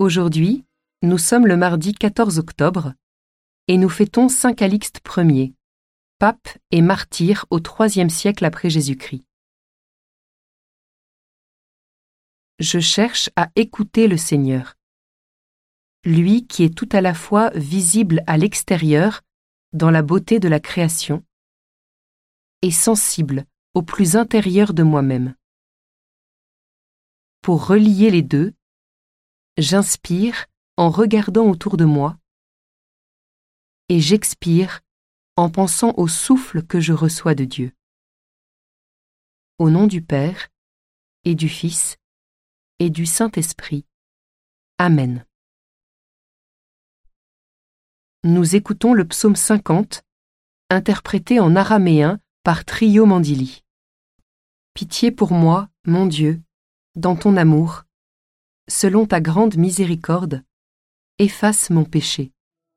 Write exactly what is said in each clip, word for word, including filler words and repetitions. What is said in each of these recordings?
Aujourd'hui, nous sommes le mardi quatorze octobre et nous fêtons saint Calixte Ier, pape et martyr au troisième siècle après Jésus-Christ. Je cherche à écouter le Seigneur, lui qui est tout à la fois visible à l'extérieur, dans la beauté de la création, et sensible au plus intérieur de moi-même. Pour relier les deux, j'inspire en regardant autour de moi et j'expire en pensant au souffle que je reçois de Dieu. Au nom du Père et du Fils et du Saint-Esprit. Amen. Nous écoutons le psaume cinquante, interprété en araméen par Trio Mandili. Pitié pour moi, mon Dieu, dans ton amour, selon ta grande miséricorde, efface mon péché.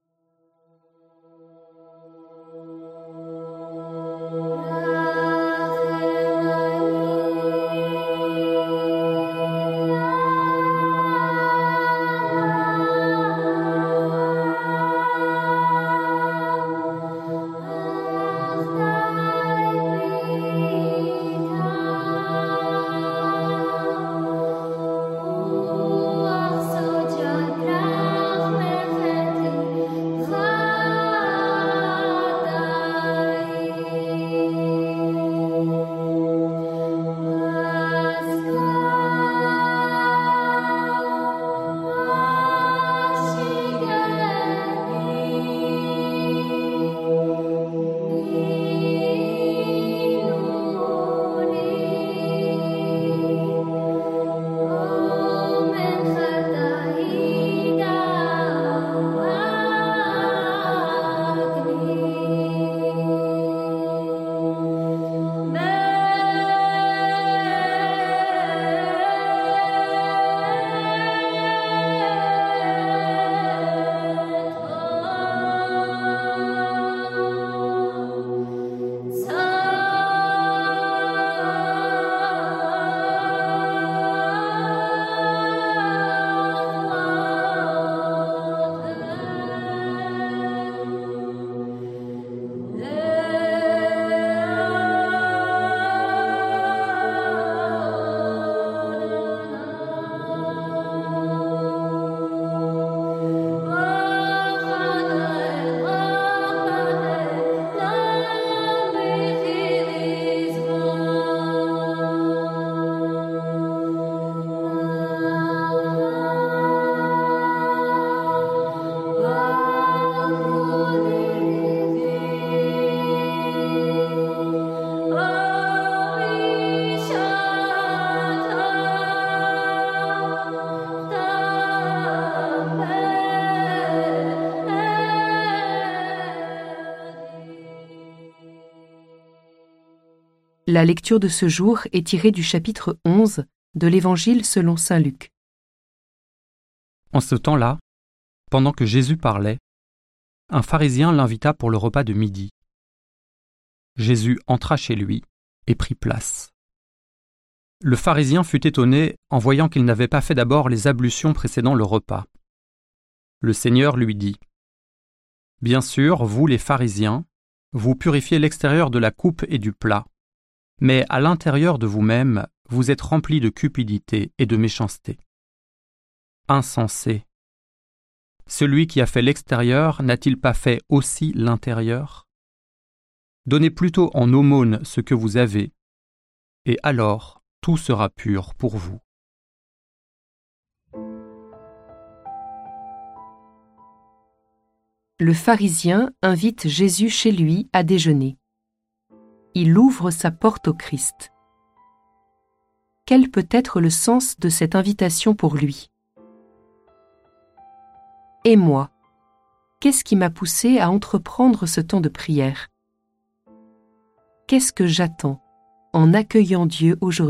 La lecture de ce jour est tirée du chapitre onze de l'Évangile selon saint Luc. En ce temps-là, pendant que Jésus parlait, un pharisien l'invita pour le repas de midi. Jésus entra chez lui et prit place. Le pharisien fut étonné en voyant qu'il n'avait pas fait d'abord les ablutions précédant le repas. Le Seigneur lui dit : « Bien sûr, vous les pharisiens, vous purifiez l'extérieur de la coupe et du plat, mais à l'intérieur de vous-même, vous êtes remplis de cupidité et de méchanceté. Insensé. Celui qui a fait l'extérieur n'a-t-il pas fait aussi l'intérieur ? Donnez plutôt en aumône ce que vous avez, et alors tout sera pur pour vous. » Le pharisien invite Jésus chez lui à déjeuner. Il ouvre sa porte au Christ. Quel peut être le sens de cette invitation pour lui ? Et moi, qu'est-ce qui m'a poussé à entreprendre ce temps de prière ? Qu'est-ce que j'attends en accueillant Dieu aujourd'hui ?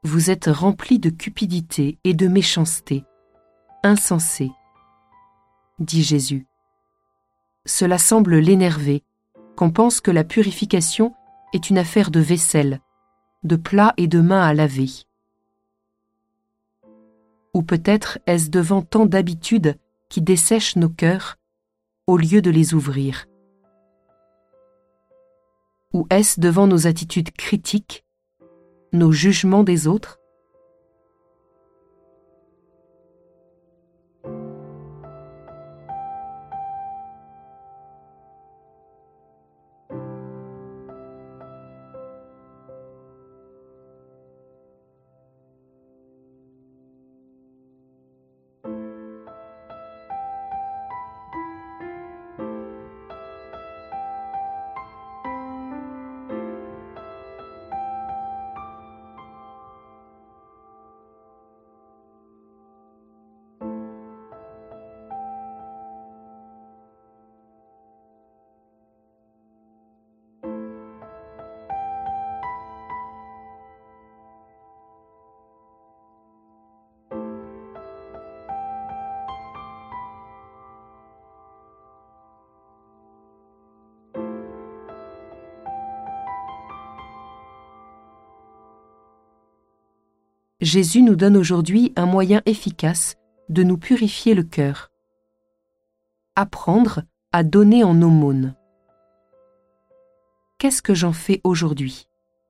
Vous êtes rempli de cupidité et de méchanceté, insensé, dit Jésus. Cela semble l'énerver, qu'on pense que la purification est une affaire de vaisselle, de plats et de mains à laver. Ou peut-être est-ce devant tant d'habitudes qui dessèchent nos cœurs, au lieu de les ouvrir? Ou est-ce devant nos attitudes critiques, nos jugements des autres? Jésus nous donne aujourd'hui un moyen efficace de nous purifier le cœur. Apprendre à donner en aumône. Qu'est-ce que j'en fais aujourd'hui ?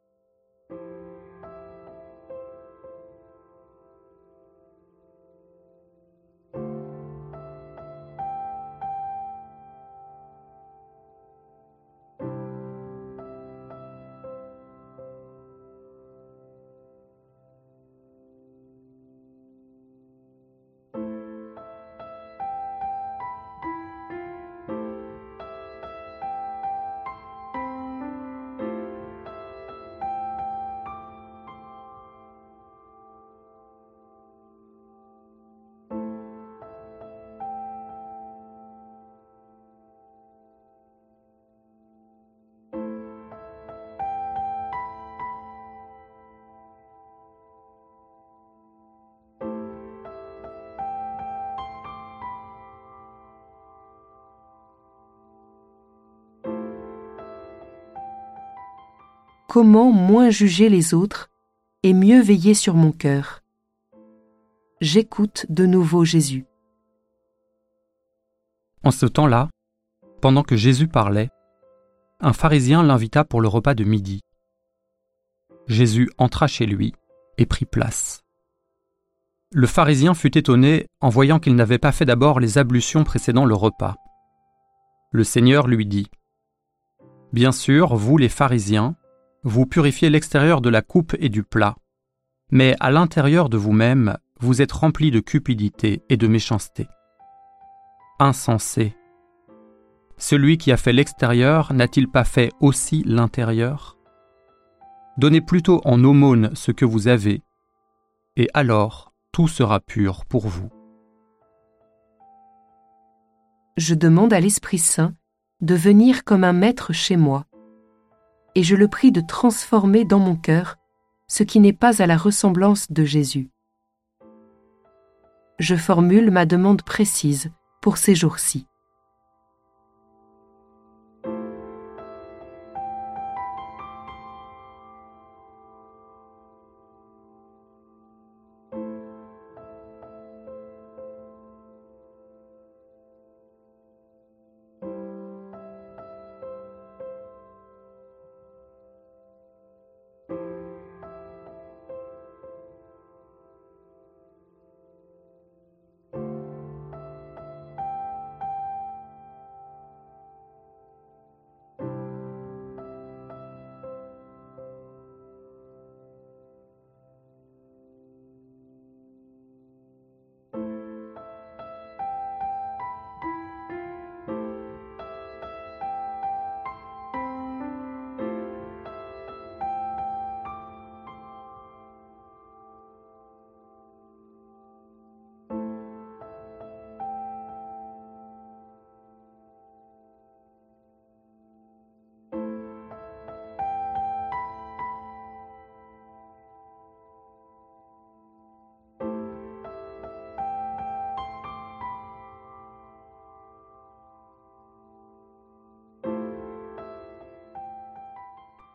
Comment moins juger les autres et mieux veiller sur mon cœur? J'écoute de nouveau Jésus. En ce temps-là, pendant que Jésus parlait, un pharisien l'invita pour le repas de midi. Jésus entra chez lui et prit place. Le pharisien fut étonné en voyant qu'il n'avait pas fait d'abord les ablutions précédant le repas. Le Seigneur lui dit : « Bien sûr, vous les pharisiens, vous purifiez l'extérieur de la coupe et du plat, mais à l'intérieur de vous-même, vous êtes remplis de cupidité et de méchanceté. Insensé. Celui qui a fait l'extérieur n'a-t-il pas fait aussi l'intérieur ? Donnez plutôt en aumône ce que vous avez, et alors tout sera pur pour vous. » Je demande à l'Esprit Saint de venir comme un maître chez moi, et je le prie de transformer dans mon cœur ce qui n'est pas à la ressemblance de Jésus. Je formule ma demande précise pour ces jours-ci.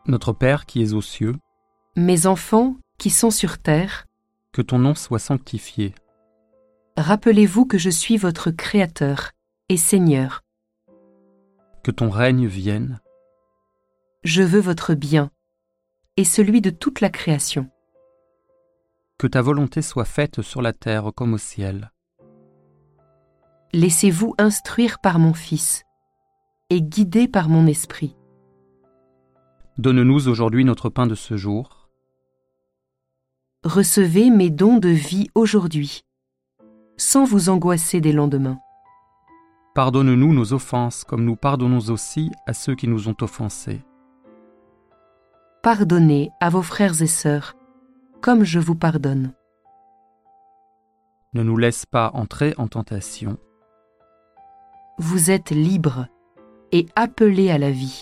Notre Père qui es aux cieux, Mes enfants qui sont sur terre, que ton nom soit sanctifié. rappelez-vous que je suis votre Créateur et Seigneur. Que ton règne vienne. Je veux votre bien et celui de toute la création. Que ta volonté soit faite sur la terre comme au ciel. Laissez-vous instruire par mon Fils et guider par mon esprit. Donne-nous aujourd'hui notre pain de ce jour. Recevez mes dons de vie aujourd'hui, sans vous angoisser des lendemains. Pardonne-nous nos offenses comme nous pardonnons aussi à ceux qui nous ont offensés. Pardonnez à vos frères et sœurs, comme je vous pardonne. Ne nous laisse pas entrer en tentation, Vous êtes libres et appelés à la vie.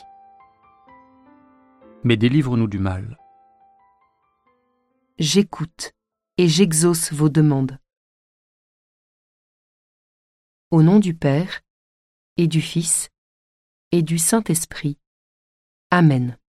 mais délivre-nous du mal. J'écoute et j'exauce vos demandes. Au nom du Père, et du Fils, et du Saint-Esprit. Amen.